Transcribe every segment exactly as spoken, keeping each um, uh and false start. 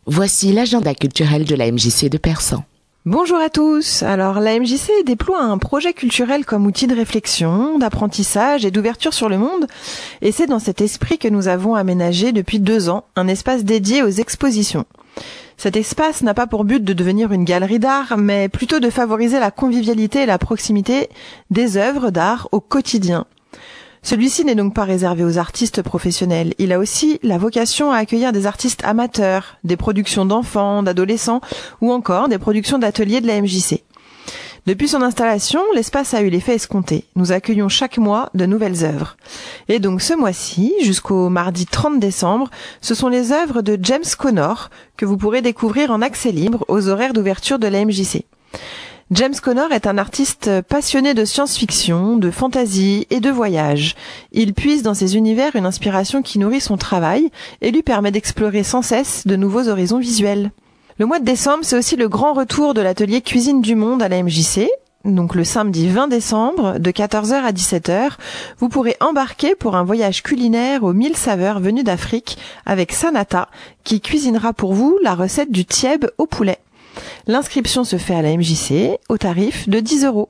Voici l'agenda culturel de la M J C de Persan. Bonjour à tous. Alors, la M J C déploie un projet culturel comme outil de réflexion, d'apprentissage et d'ouverture sur le monde. Et c'est dans cet esprit que nous avons aménagé depuis deux ans un espace dédié aux expositions. Cet espace n'a pas pour but de devenir une galerie d'art, mais plutôt de favoriser la convivialité et la proximité des œuvres d'art au quotidien. Celui-ci n'est donc pas réservé aux artistes professionnels. Il a aussi la vocation à accueillir des artistes amateurs, des productions d'enfants, d'adolescents ou encore des productions d'ateliers de la M J C. Depuis son installation, l'espace a eu l'effet escompté. Nous accueillons chaque mois de nouvelles œuvres. Et donc ce mois-ci, jusqu'au mardi trente décembre, ce sont les œuvres de James Connor que vous pourrez découvrir en accès libre aux horaires d'ouverture de la M J C. James Connor est un artiste passionné de science-fiction, de fantasy et de voyage. Il puise dans ses univers une inspiration qui nourrit son travail et lui permet d'explorer sans cesse de nouveaux horizons visuels. Le mois de décembre, c'est aussi le grand retour de l'atelier Cuisine du Monde à la M J C. Donc le samedi vingt décembre, de quatorze heures à dix-sept heures, vous pourrez embarquer pour un voyage culinaire aux mille saveurs venues d'Afrique avec Sanata, qui cuisinera pour vous la recette du tieb au poulet. L'inscription se fait à la M J C au tarif de dix euros.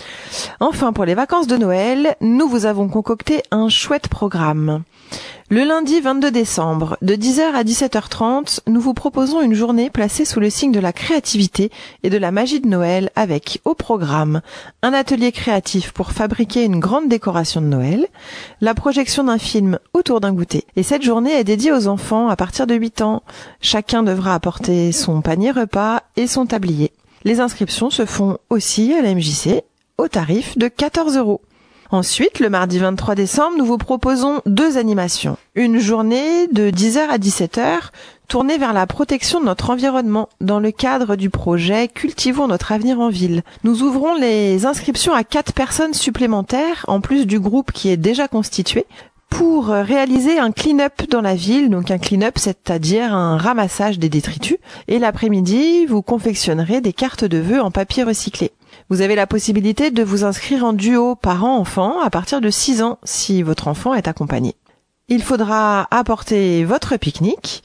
Enfin, pour les vacances de Noël, nous vous avons concocté un chouette programme. Le lundi vingt-deux décembre, de dix heures à dix-sept heures trente, nous vous proposons une journée placée sous le signe de la créativité et de la magie de Noël avec, au programme, un atelier créatif pour fabriquer une grande décoration de Noël, la projection d'un film autour d'un goûter. Et cette journée est dédiée aux enfants à partir de huit ans. Chacun devra apporter son panier repas et son tablier. Les inscriptions se font aussi à la M J C au tarif de quatorze euros. Ensuite, le mardi vingt-trois décembre, nous vous proposons deux animations. Une journée de dix heures à dix-sept heures tournée vers la protection de notre environnement dans le cadre du projet Cultivons notre avenir en ville. Nous ouvrons les inscriptions à quatre personnes supplémentaires en plus du groupe qui est déjà constitué pour réaliser un clean-up dans la ville. Donc un clean-up, c'est-à-dire un ramassage des détritus. Et l'après-midi, vous confectionnerez des cartes de vœux en papier recyclé. Vous avez la possibilité de vous inscrire en duo parent-enfant à partir de six ans si votre enfant est accompagné. Il faudra apporter votre pique-nique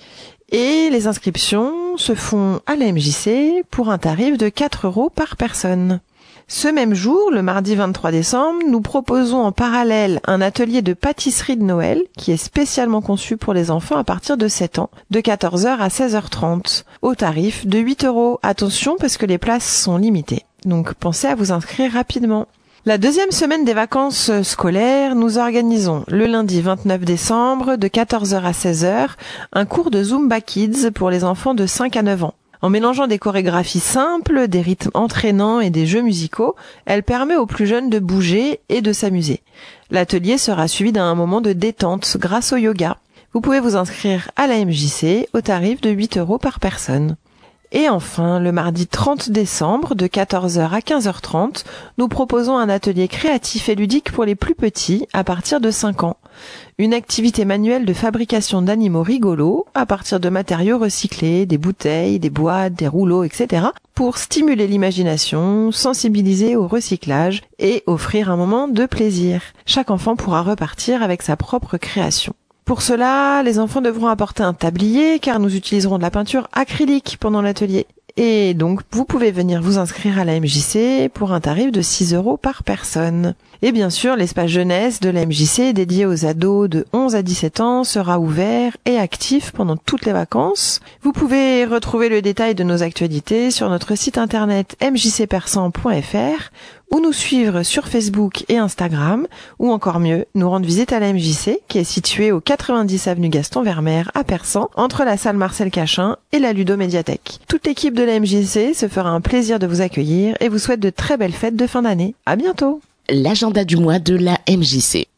et les inscriptions se font à la M J C pour un tarif de quatre euros par personne. Ce même jour, le mardi vingt-trois décembre, nous proposons en parallèle un atelier de pâtisserie de Noël qui est spécialement conçu pour les enfants à partir de sept ans, de quatorze heures à seize heures trente, au tarif de huit euros. Attention parce que les places sont limitées, donc pensez à vous inscrire rapidement. La deuxième semaine des vacances scolaires, nous organisons le lundi vingt-neuf décembre, de quatorze heures à seize heures, un cours de Zumba Kids pour les enfants de cinq à neuf ans. En mélangeant des chorégraphies simples, des rythmes entraînants et des jeux musicaux, elle permet aux plus jeunes de bouger et de s'amuser. L'atelier sera suivi d'un moment de détente grâce au yoga. Vous pouvez vous inscrire à la M J C au tarif de huit euros par personne. Et enfin, le mardi trente décembre, de quatorze heures à quinze heures trente, nous proposons un atelier créatif et ludique pour les plus petits à partir de cinq ans. Une activité manuelle de fabrication d'animaux rigolos à partir de matériaux recyclés, des bouteilles, des boîtes, des rouleaux, et cetera pour stimuler l'imagination, sensibiliser au recyclage et offrir un moment de plaisir. Chaque enfant pourra repartir avec sa propre création. Pour cela, les enfants devront apporter un tablier car nous utiliserons de la peinture acrylique pendant l'atelier. Et donc, vous pouvez venir vous inscrire à la M J C pour un tarif de six euros par personne. Et bien sûr, l'espace jeunesse de la M J C dédié aux ados de onze à dix-sept ans sera ouvert et actif pendant toutes les vacances. Vous pouvez retrouver le détail de nos actualités sur notre site internet m j c persan point f r ou nous suivre sur Facebook et Instagram, ou encore mieux, nous rendre visite à la M J C, qui est située au quatre-vingt-dix avenue Gaston Vermeer à Persan, entre la salle Marcel Cachin et la Ludomédiathèque. Toute l'équipe de la M J C se fera un plaisir de vous accueillir et vous souhaite de très belles fêtes de fin d'année. À bientôt! L'agenda du mois de la M J C.